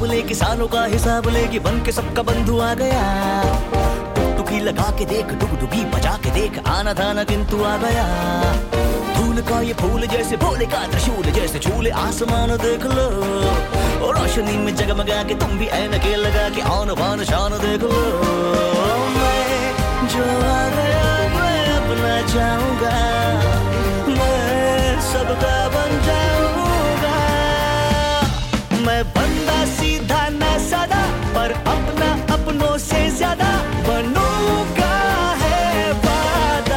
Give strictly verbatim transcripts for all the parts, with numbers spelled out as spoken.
ख्वाब लेके सालों का हिसाब लेके बन के सबका बंधु आ गया। टुकटुकी लगा के देख, डुगडुगी बजा के देख, आना था ना किंतु आ गया। फूल का ये फूल जैसे, भोले का त्रिशूल जैसे, छूले आसमान देख लो। और रोशनी में जगमगा के तुम भी ऐनके लगा के आन बान शान देख लो। मैं जो आ गया मैं अपना चाहूंगा, मैं सबका बन जाऊंगा। मैं बंदा सीधा ना सादा, पर अपना अपनों से ज्यादा बनूंगा है वादा।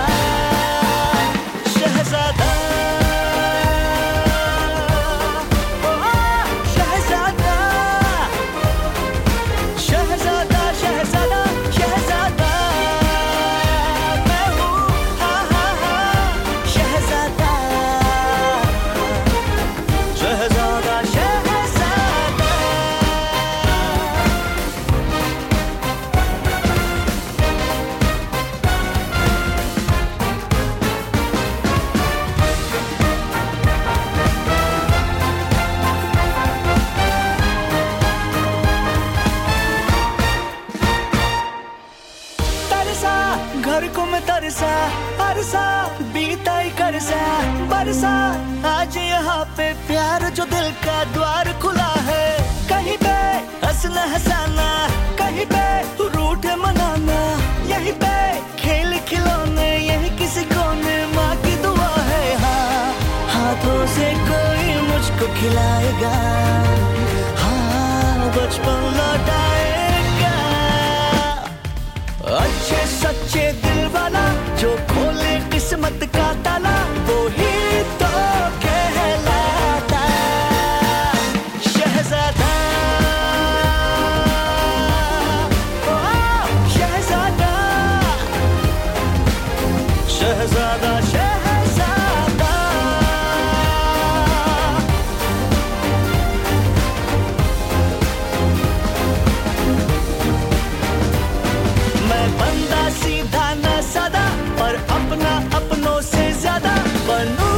शहजादा ओ शहजादा, शहजादा शहजादा शहजादा मैं हूँ, हाँ हाँ हाँ शहजादा, शहजादा शहजादा। घर को मैं तरसा, अरसा बीता ही करसा, बरसा आज यहाँ पे प्यार जो दिल का द्वार खुला है। कहीं पे हंसना हंसाना, कहीं पे रूठ मनाना, यहीं पे खेल खिलौने, यही किसी कोने माँ की दुआ है। हाँ हाथों से कोई मुझको खिलाएगा, हाँ बचपन लौटाएगा। अच्छे सच्चे दिल वाला जो खोले किस्मत का ताला, वो ही तो कहलाता शहजादा। ओ शहजादा, शहजादा शहजादा। मैं बंदा सीधा ना सादा, पर अपना अपनों से ज्यादा बनूं।